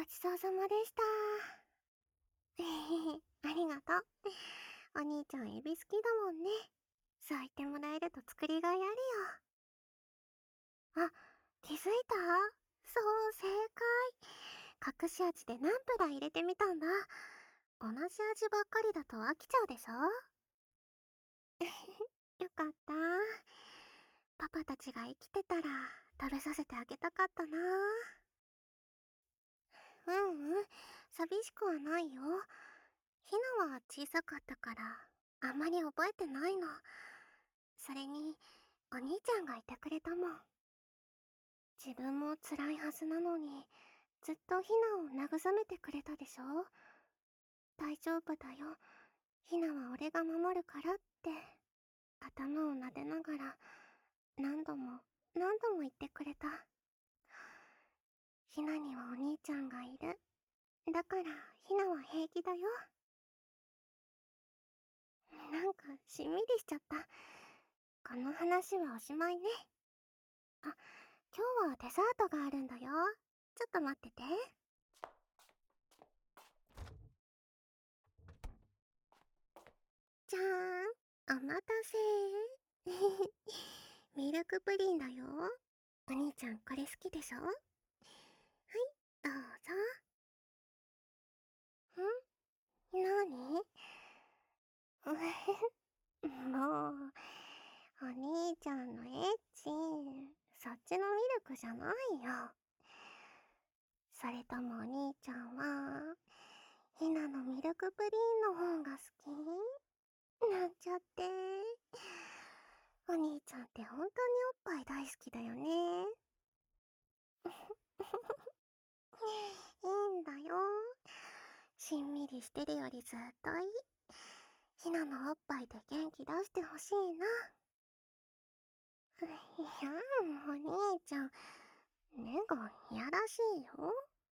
ちそうさまでした。ありがとう。お兄ちゃんエビ好きだもんね。そう言ってもらえると作りがいあるよ。あ、気づいた？そう、正解。隠し味でナンプラー入れてみたんだ。同じ味ばっかりだと飽きちゃうでしょ？よかった。パパたちが生きてたら食べさせてあげたかったな。寂しくはないよ。ひなは小さかったからあんまり覚えてないの。それにお兄ちゃんがいてくれたもん。自分も辛いはずなのにずっとひなを慰めてくれたでしょ。大丈夫だよ、ひなは俺が守るからって頭を撫でながら何度も何度も言ってくれた。ひなにはお兄ちゃんがいる。だからひなは平気だよ。なんかしんみりしちゃった。この話はおしまいね。あ、今日はデザートがあるんだよ。ちょっと待ってて。じゃーん、お待たせミルクプリンだよ。お兄ちゃんこれ好きでしょ？はい、どうぞ。なに？もう、お兄ちゃんのエッチ、そっちのミルクじゃないよ。それともお兄ちゃんは、ひなのミルクプリンの方が好き？なんちゃって。お兄ちゃんって本当におっぱい大好きだよね。いいんだよ。しんみりしてるよりずっといい。ひなのおっぱいで元気出してほしいな。いやお兄ちゃん、目がいやらしいよ。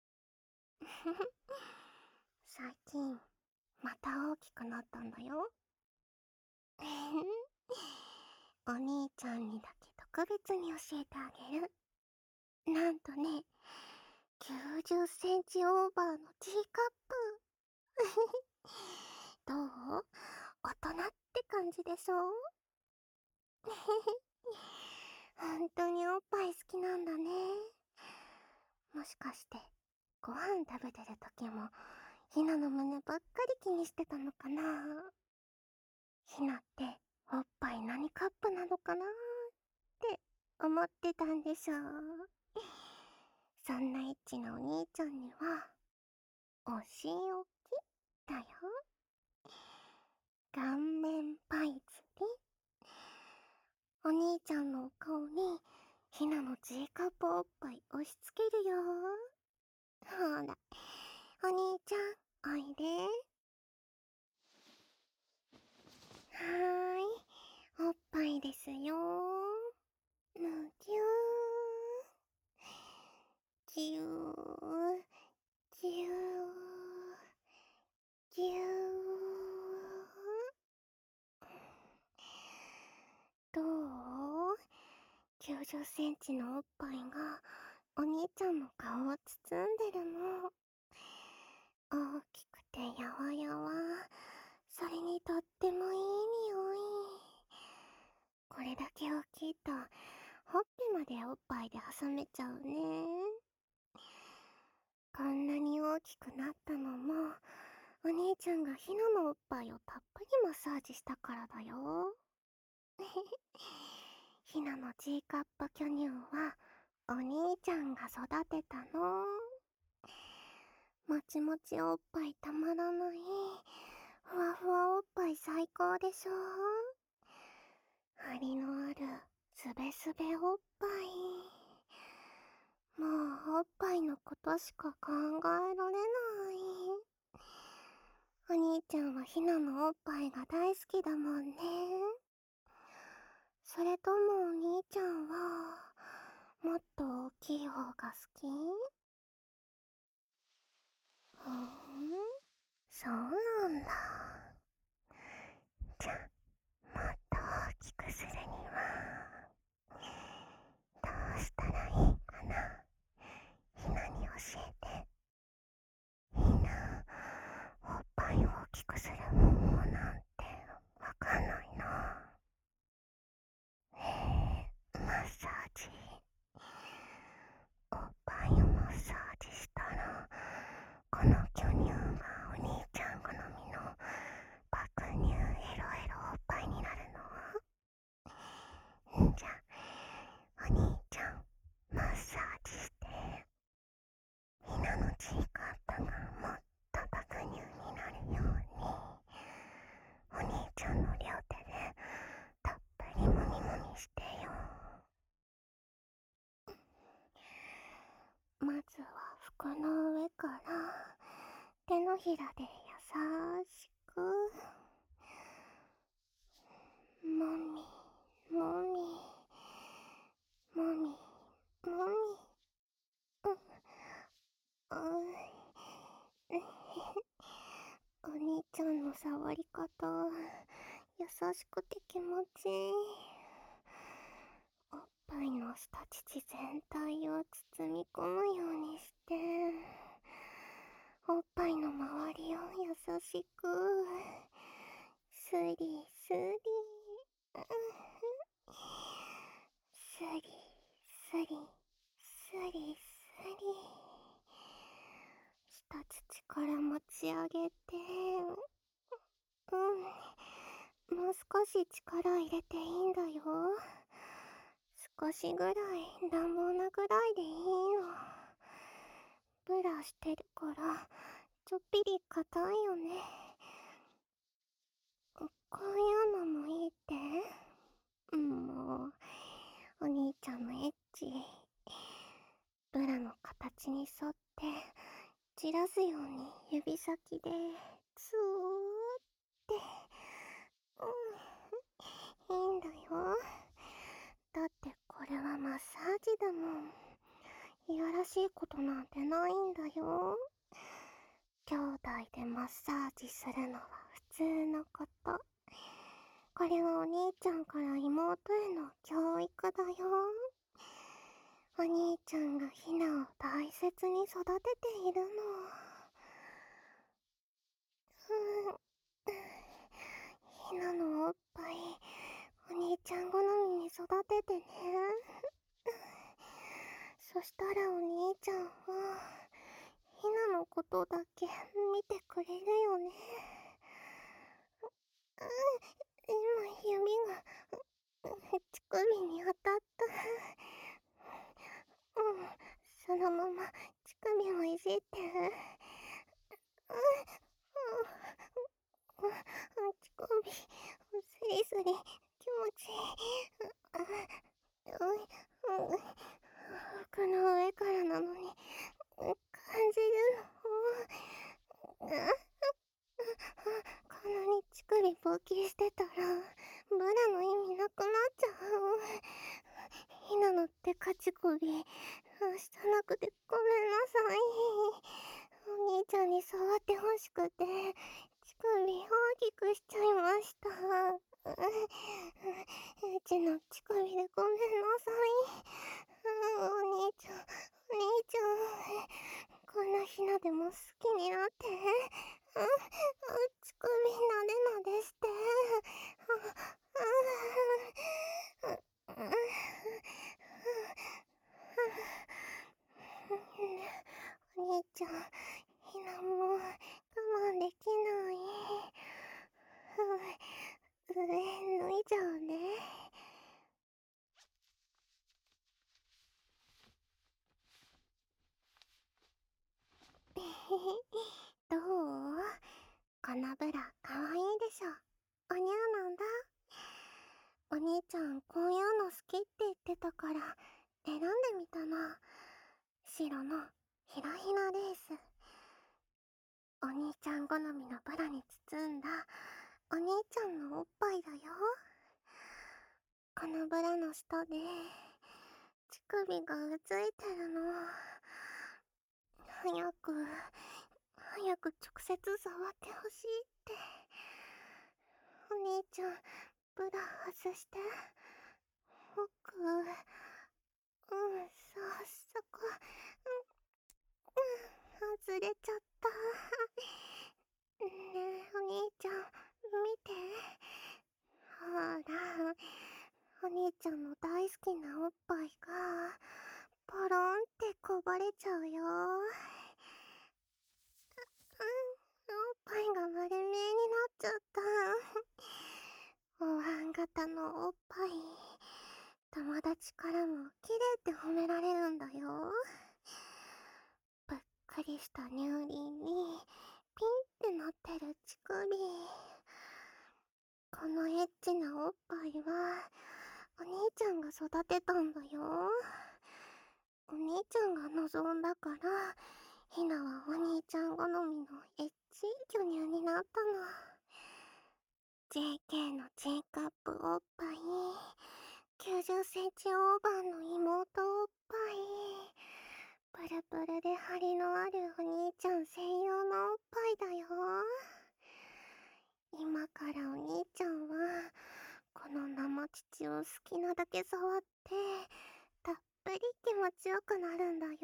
最近、また大きくなったんだよ。お兄ちゃんにだけ特別に教えてあげる。なんとね、90センチオーバーの G カップ。どう？大人って感じでしょ？本当におっぱい好きなんだね。もしかして、ご飯食べてる時も、ひなの胸ばっかり気にしてたのかな？ひなって、おっぱい何カップなのかなって思ってたんでしょう。そんなエッチなお兄ちゃんには、お仕置きだよ。顔面パイズリ。お兄ちゃんのお顔に、ひなの G カップおっぱい押し付けるよ。ほら、お兄ちゃん、おいで。はーい、おっぱいですよ。むぎゅー。ぎゅー。ぎゅー。ぎゅー。どう？ 90 センチのおっぱいがお兄ちゃんの顔を包んでるの。大きくてやわやわ、それにとってもいい匂い。これだけ大きいとほっぺまでおっぱいで挟めちゃうね。こんなに大きくなったのもお兄ちゃんがひなのおっぱいをたっぷりマッサージしたからだよ。ひなの G カップ巨乳はお兄ちゃんが育てたの。もちもちおっぱいたまらない。ふわふわおっぱい最高でしょ？張りのあるすべすべおっぱい。もうおっぱいのことしか考えられない。お兄ちゃんはひなのおっぱいが大好きだもんね。それともお兄ちゃんはもっと大きい方が好き？そうなんだ。じゃあ、もっと大きくするにはどうしたらいいかな？ひなに教えて。 ずは服の上から手のひらで優しくもみもみもみもみ。うん、お兄ちゃんの触り方優しくて気持ちいい。おっぱいの下乳全体を包み込むようにしておっぱいの周りを優しくスリスリ、スリスリスリスリ、下乳から持ち上げて、もう少し力入れていいんだよ。少しぐらい乱暴なぐらいでいいの。ブラしてるからちょっぴり硬いよね。こういうのもいいって。もうお兄ちゃんのエッチブラの形に沿ってじらすように指先でツーって、いいんだよ。だってこれはマッサージだもん。いやらしいことなんてないんだよ。兄弟でマッサージするのは普通のこと。これはお兄ちゃんから妹への教育だよ。お兄ちゃんがヒナを大切に育てているの。ヒナのおっぱいお兄ちゃん好みに育ててね。そしたらお兄ちゃんはヒナのことだけ見てくれるよね。今指が乳首に当たった。そのまま乳首をいじって。乳首スリスリ気持ちいい。服の上からなのに感じるの。こんなに乳首勃起してたらブラの意味なくなっちゃう。ひなのってか乳首したなくてごめんなさい。お兄ちゃんに触ってほしくて乳首大きくしちゃいました。うちの乳首でごめんなさい。お兄ちゃん、お兄ちゃん、こんなひなでも好きになって。乳首なでなでして。お兄ちゃん、ひなも我慢できない。上脱いじゃうね。どう？このブラかわいいでしょ。おにゃーなんだ。お兄ちゃんこういうの好きって言ってたから選んでみたの。白のひらひらレース。お兄ちゃん好みのブラに包んだお兄ちゃんのおっぱいだよ。このブラの下で乳首がうついてるの。早く直接触ってほしいって。お兄ちゃんブラ外して。僕そこ外れちゃった。ねえお兄ちゃん見て。ほらお兄ちゃんの大好きなおっぱいがポロンってこぼれちゃうよ。おっぱいが丸見えになっちゃった。お椀型のおっぱい友達からも綺麗って褒められるんだよ。ぷっくりした乳輪にピンってなってる乳首。このエッチなおっぱいはお兄ちゃんが育てたんだよ。 お兄ちゃんが望んだから、ひなはお兄ちゃん好みのエッチい巨乳になったの。JK の J カップおっぱい、90センチオーバーの妹おっぱい、プルプルで張りのあるお兄ちゃん専用のおっぱいだよ。今からお兄ちゃんは、この生乳を好きなだけ触って、たっぷり気持ちよくなるんだよ。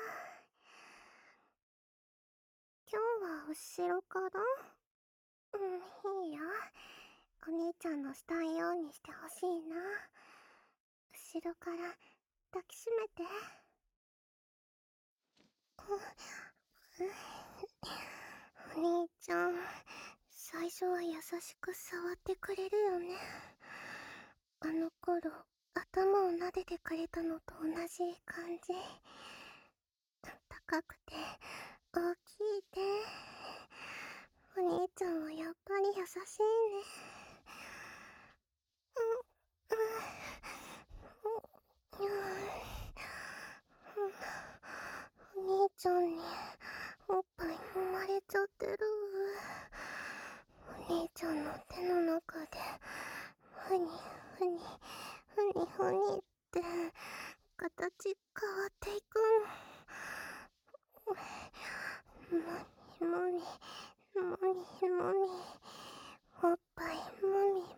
今日は後ろから？いいよ。お兄ちゃんのしたいようにしてほしいな。後ろから抱きしめて。お兄ちゃん、最初は優しく触ってくれるよね。あの頃、頭を撫でてくれたのと同じ感じ。高くて、大きいね。お兄ちゃんはやっぱり優しいね。お兄ちゃんにおっぱい揉まれちゃってる。お兄ちゃんの手の中でふにふにふにふにって形変わっていくの。もみもみもみもみ、おっぱいもみも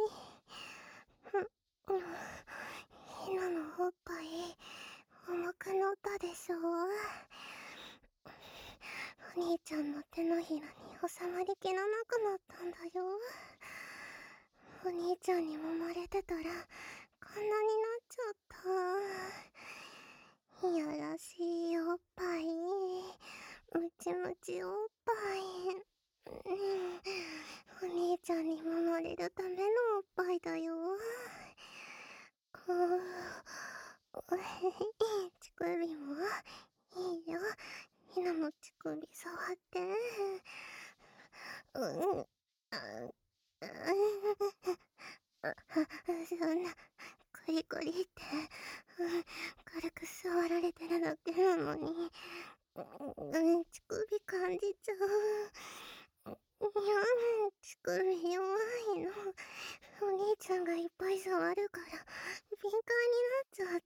み。ひなのおっぱい重くなったでしょ。お兄ちゃんの手のひらに収まりきらなくなったんだよ。お兄ちゃんに揉まれてたらこんなになっちゃった。いやらしいおっぱい、ムチムチおっぱい、お兄ちゃんに揉まれるためのおっぱいだよ。乳首もいいよ。ひなの乳首触って。そんな、コリコリって、軽く触られてるだけなのに、乳首感じちゃう。いや、乳首弱いの。お兄ちゃんがいっぱい触るから、敏感になっちゃった。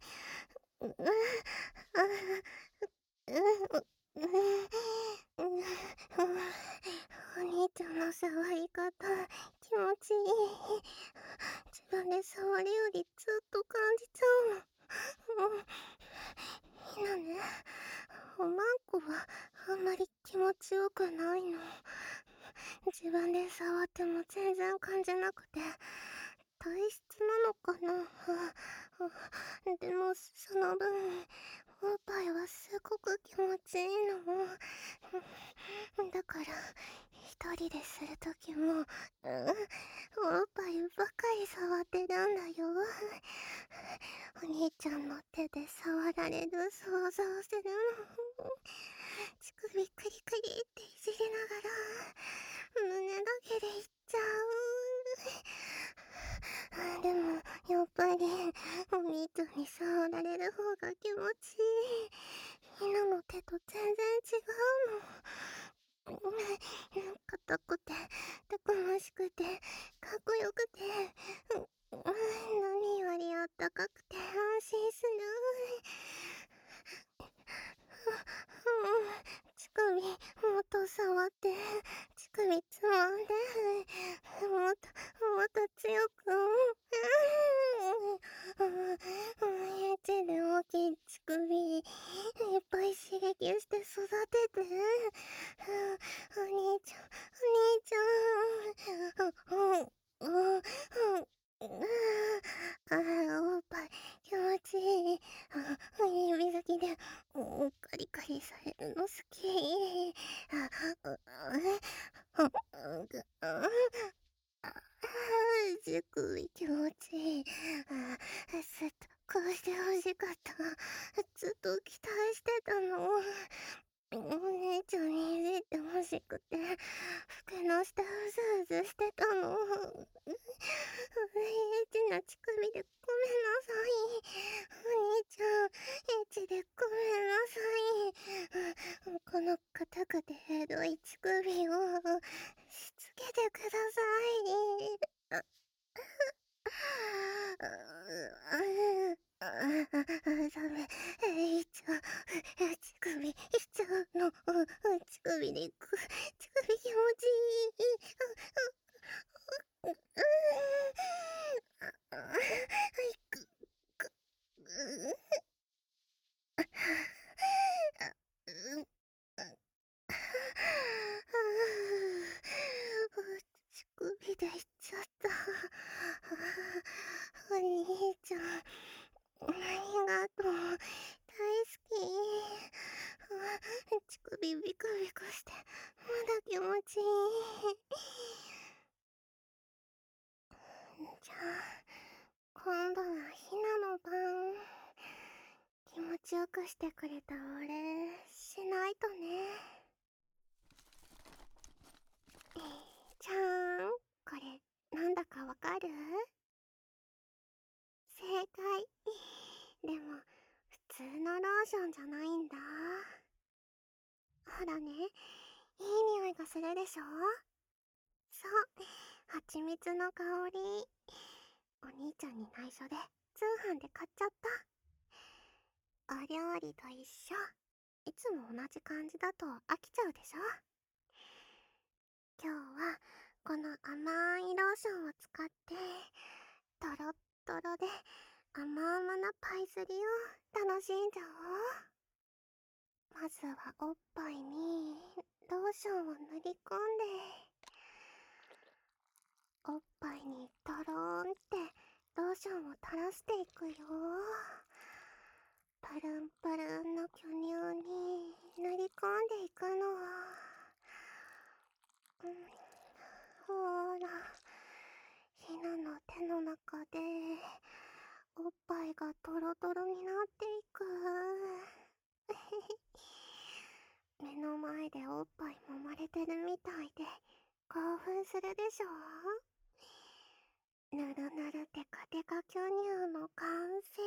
お兄ちゃんの触り方、気持ちいい。自分で触るよりずっと感じちゃうの。ひなね、おまんこはあんまり気持ちよくないの。自分で触っても全然感じなくて、体質なのかな。でもその分、おっぱいはすごく気持ちいいの。だから一人でするときも、おっぱいばかり触ってるんだよ。お兄ちゃんの手で触られる想像するの。乳首クリクリっていじりながら、胸だけでいっちゃう。でもやっぱりお兄ちゃんに触られる方が気持ちいい。ひなの手と全然違うの。硬くて、たくましくて、かっこよくて、何よりあったかくて安心する。乳首もっと触って、乳首つまんで、もっと強く。エッチで大きい乳首いっぱい刺激して育てて。お兄ちゃん、お兄ちゃん。おっぱい気持ちいい。指先でカリカリされるの好き。乳首気持ちいい。ずっとこうしてほしかった。ずっと期待してたの。お姉ちゃんにいじってほしくて、服の下うずうずしてたの。エッチな乳首でごめんなさい。お兄ちゃん、 硬くてエロい乳首をしつけてください。ダメ。乳首、乳首で乳首気持ちいい。乳首でいっちゃった。お兄ちゃん、ありがとう。大好き。乳首ビクビクして、まだ気持ちいい。じゃあ、今度はひなの番。気持ちよくしてくれたお礼しないとね。じゃーん、これなんだかわかる？正解。でも普通のローションじゃないんだ。ほらね、いい匂いがするでしょ？そう、蜂蜜の香り。お兄ちゃんに内緒で通販で買っちゃった。お料理と一緒。いつも同じ感じだと飽きちゃうでしょ？今日はこの甘いローションを使ってトロットロで甘々なパイズリを楽しんじゃおう。まずはおっぱいにローションを塗り込んで、おっぱいにトローンってローションを垂らしていくよ。プルンプルンの巨乳に塗り込んでいくの。ほら、ひなの手の中でおっぱいがトロトロになっていく。目の前でおっぱい揉まれてるみたいで興奮するでしょ？ぬるぬるテカテカ巨乳の完成。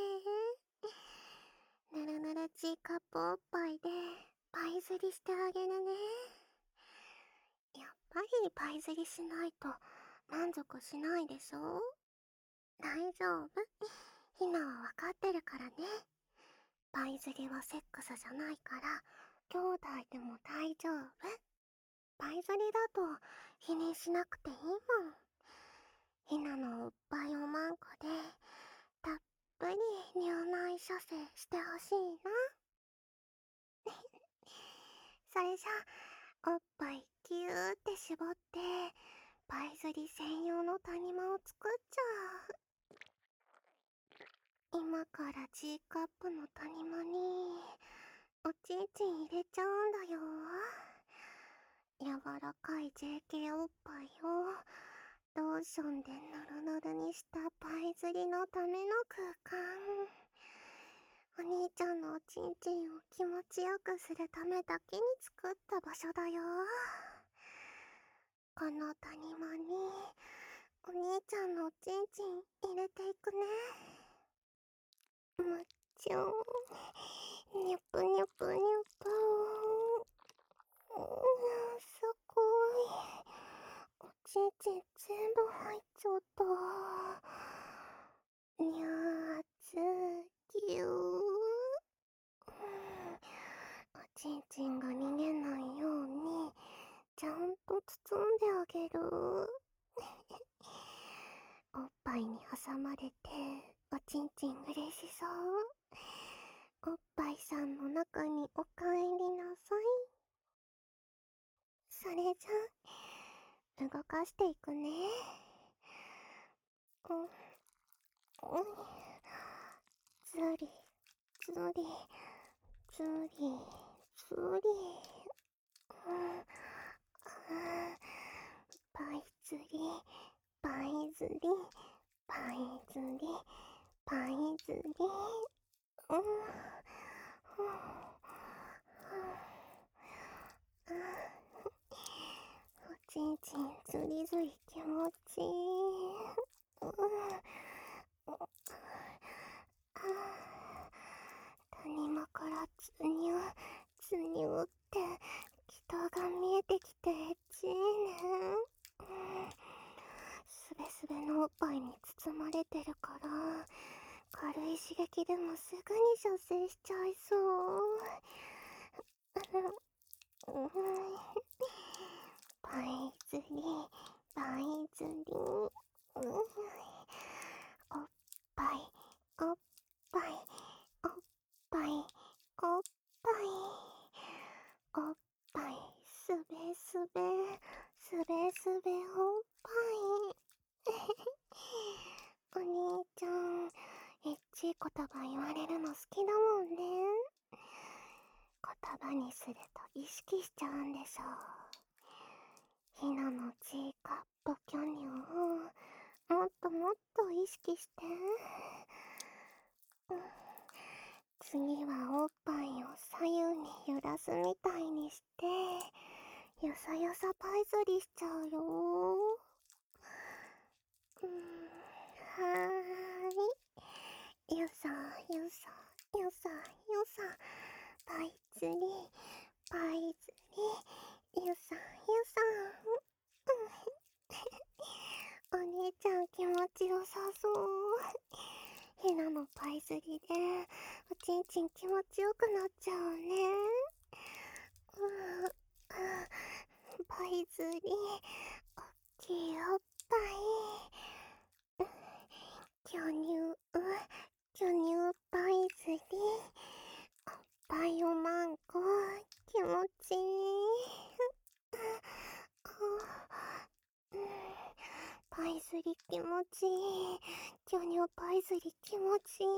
ぬるぬるチーカップおっぱいでパイズリしてあげるね。やっぱりパイズリしないと満足しないでしょ？大丈夫。ひなはわかってるからね。パイズリはセックスじゃないから、兄弟でも大丈夫。パイズリだと否認しなくていいもん。ひなのおっぱいおまんこで、たっぷり乳内射精してほしいな。それじゃ、おっぱいぎゅーって絞って、パイズリ専用の谷間を作っちゃう。今から G カップの谷間におちんちん入れちゃうんだよ。柔らかい JK おっぱいをローションでぬるぬるにしたパイズリのための空間。お兄ちゃんのおちんちんを気持ちよくするためだけに作った場所だよ。この谷間にお兄ちゃんのおちんちん入れていくね。むっちゅん。にゅぷにゅぷにゅぷすごい。おちんちん全部入っちゃった。にゃーつぎゅー。おちんちんが逃げないようにちゃんと包んであげる。おっぱいに挟まれておちんちん嬉しそう。おっぱいさんの中におかえりなさい。それじゃ動かしていくね。ずりずりずりずり。パイズリパイズリパイズリパイズリ。おちんちんずりずり気持ちいい。谷間からつにゅってでもすぐに射精しちゃいそう。パイズリー、パイズリー。おっぱい、おっぱい、おっぱい、おっぱい。おっぱい、すべすべ、すべすべおっぱい。お兄ちゃん、エッチい言葉言われるの好きだもんね。言葉にすると意識しちゃうんでしょう。ひなのちいかっぽきょにょもっともっと意識して。次はおっぱいを左右に揺らすみたいにして、よさよさパイズリしちゃうよ。はーい。よさよさよさよさ。パイズリパイズリよさよさ。お姉ちゃん気持ちよさそう。ひなのパイズリでおちんちん気持ちよくなっちゃうね。パイズリおっきいおっぱい。巨乳巨乳パイズリおっぱいをマンコ気持ちいい。パイズリ気持ちいい。巨乳パイズリ気持ちいい。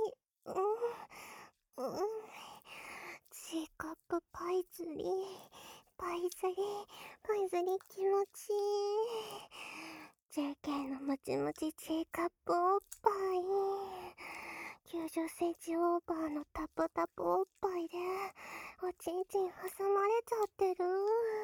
チーカップパイズリパイズリパイズリ気持ちいい。JK のムチムチチーカップおっぱい。90センチオーバーのタプタプおっぱいでおちんちん挟まれちゃってる。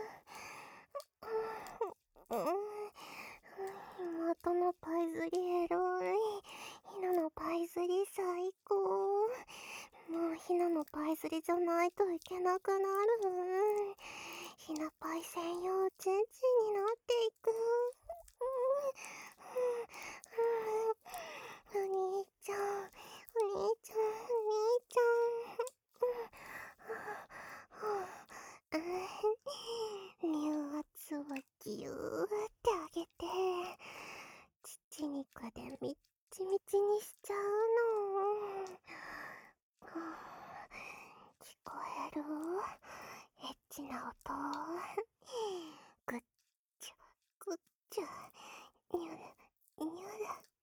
妹のパイズリエロい。ひなのパイズリ最高。もうひなのパイズリじゃないといけなくなる。ひなパイ専用チンチンになっていく。お兄ちゃん、お兄ちゃん、お兄ちゃん。乳圧をギューってあげて、乳肉でみっちみちにしちゃうの。聞こえる？エッチな音。ぐっちゃ、ぐっちゃ、にゅる、にゅる。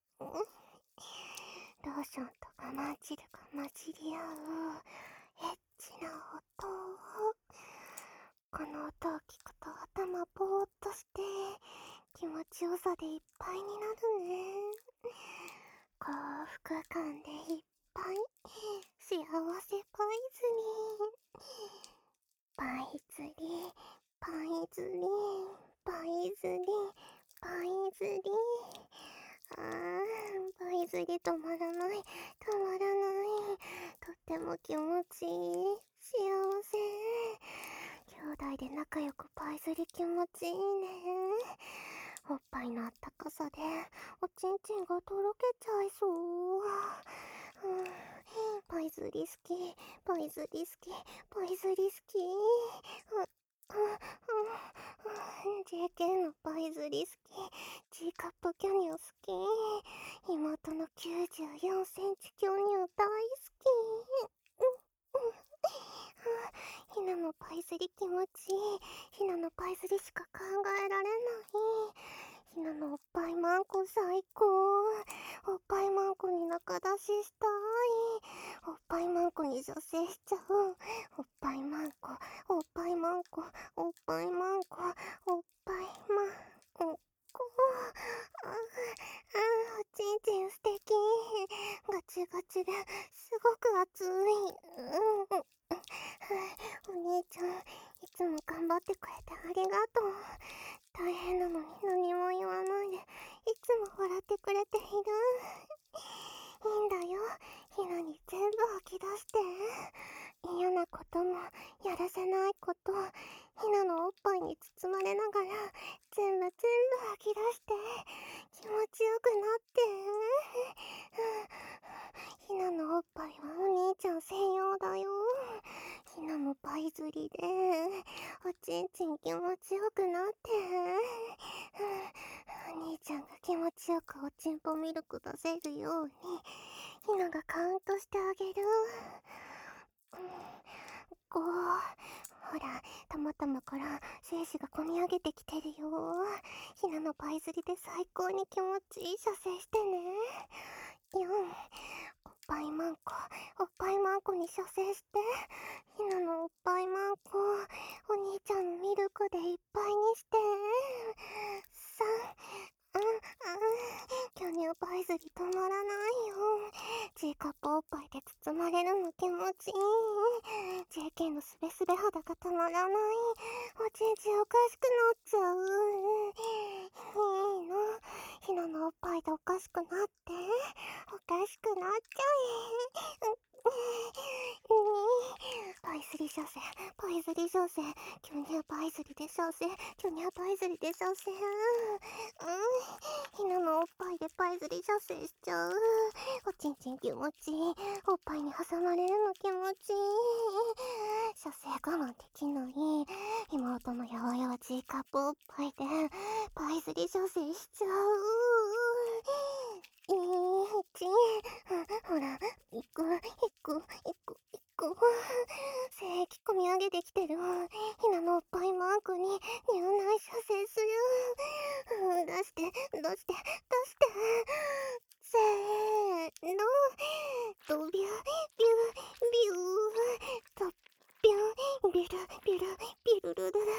ローションとかマジルが混じり合うエッチな音。この音を聞くと頭ぼーっとして気持ちよさでいっぱいになるね。幸福感でいっぱい。幸せパイズリー。パイズリー、パイズリー、パイズリー、パイズリー。パイズリ止まらない、止まらない。とっても気持ちいい。幸せ。兄弟で仲良くパイズリ気持ちいいね。おっぱいのあったかさでおちんちんがとろけちゃいそう。パイズリ好き、パイズリ好き、パイズリ好き。JK のパイズリ好き、G カップ巨乳好き、妹の94センチ巨乳大好き。ひなのパイズリ気持ちいい。ひなのパイズリしか考えられない。ひなのおっぱいマンコ最高。おっぱいマンコに仲出ししたい。おっぱいマンコに女性しちゃう。おっぱいマンコ、おっぱいマンコ、おっぱいマンコ、おっぱいマンコ。おちんちん素敵。ガチガチですごく熱い。お兄ちゃん、いつも頑張ってくれてありがとう。大変なのに何も言わないで、いつも笑ってくれている。いいんだよ、ひなに全部吐き出して。嫌なことも、やらせないこと、ひなのおっぱいに包まれながら、全部吐き出して。 気持ちよくなって。ひなのおっぱいはお兄ちゃん専用だよ。ひなもパイ釣りで、おちんちん気持ちよくなって。お兄ちゃんが気持ちよくおちんぽミルク出せるように、ひながカウントしてあげる。5、ほら、たまたまから精子がこみ上げてきてるよ。ひなのパイ釣りで最高に気持ちいい射精してね。4、おっぱいマンコ、おっぱいマンコに射精して。ひなのおっぱいマンコ、お兄ちゃんのミルクでいっぱいにして。3、巨乳パイ釣り止まらないよ。G カップおっぱいで包まれるの気持ちいい。JK のすべすべ肌がたまらない。おちんちんおかしくなっちゃう。いいの。ひなのおっぱいでおかしくなって。おかしくなっちゃえ。パイスリ射精、パイスリ射精、巨乳パイスリで射精、巨乳パイスリで射精。ひなのおっぱいでパイスリ射精しちゃう。おちんちん気持ちいい。おっぱいに挟まれるの気持ちいい。射精我慢できない。妹のやわやわ G カップおっぱいでパイスリ射精しちゃう。ほら、行く。精液込み上げてきてる。ひなのおっぱいマークに入内射精する。出して。せーの。とビュー、ビュー、ビュー。とビュー、ビュル、ビュル、ビルルルル、ビュー。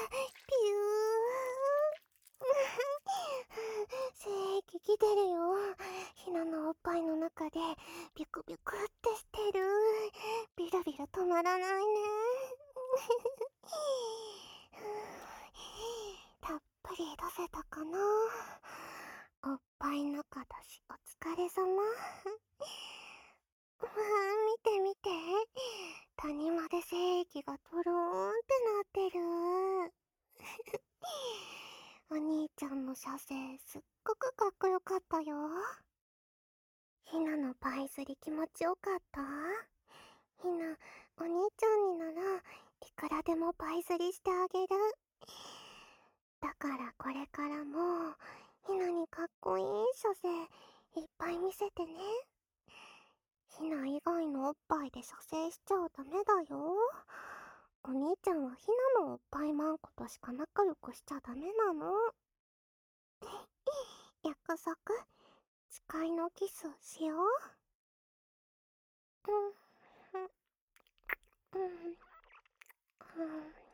精液来てるよ。ひなのおっぱいの中でビュクビュクってしてる。ビラビラ止まらないね。たっぷり出せたかな。おっぱい中だしお疲れ様。わあ、見て。谷間で精液がとろーんってなってる。お兄ちゃんの射精すっごくかっこよかったよ。ひなのパイ釣り気持ちよかった？ひな、お兄ちゃんにならいくらでもパイ釣りしてあげる。だからこれからもひなにかっこいい射精いっぱい見せてね。ひな以外のおっぱいで射精しちゃダメだよ。お兄ちゃんはひなのおっぱいマンコとしか仲良くしちゃダメなの。約束、誓いのキスをしよう。うん、うん、うん、うん。